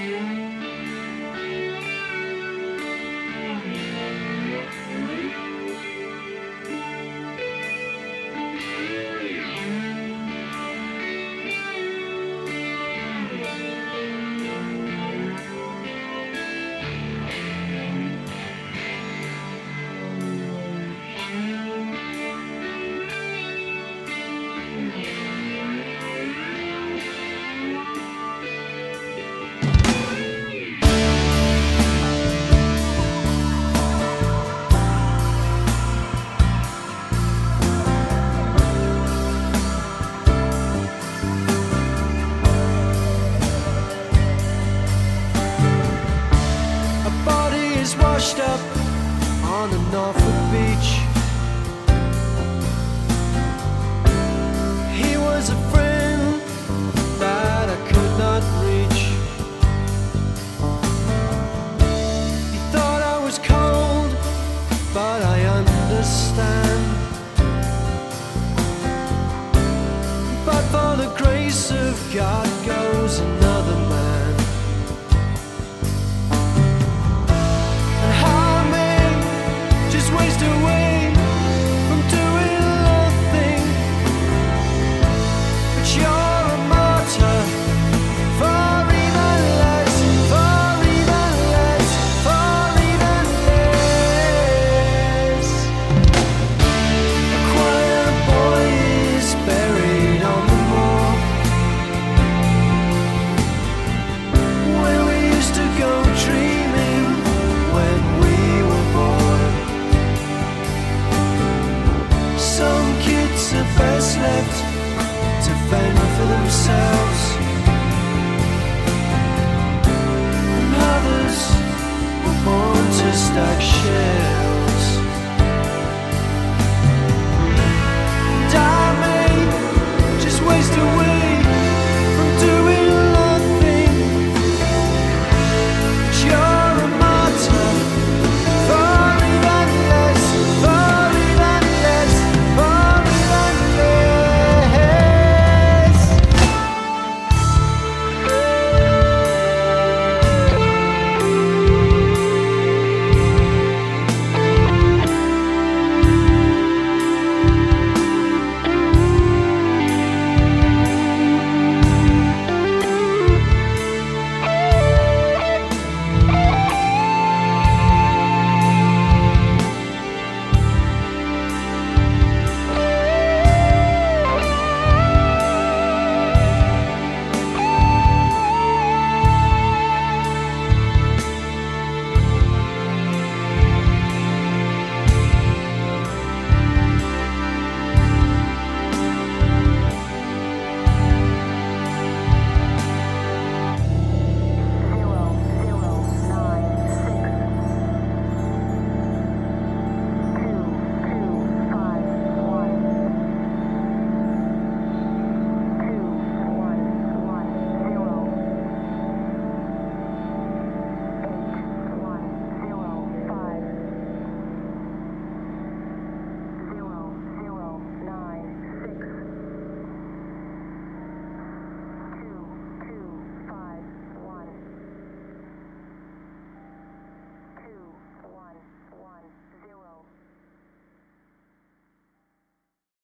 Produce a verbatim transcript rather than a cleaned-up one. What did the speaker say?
Washed up on the Norfolk beach. He was a friend that I could not reach. He thought I was cold, but I understand. But for the grace of God goes another man. Waste away from doing nothing, but you're a martyr for even less, for even less, for even less. A quiet boy is buried on the moor where we used to go dreaming when we were born. Some kids are best left to fend for themselves, and others were born to stack shit.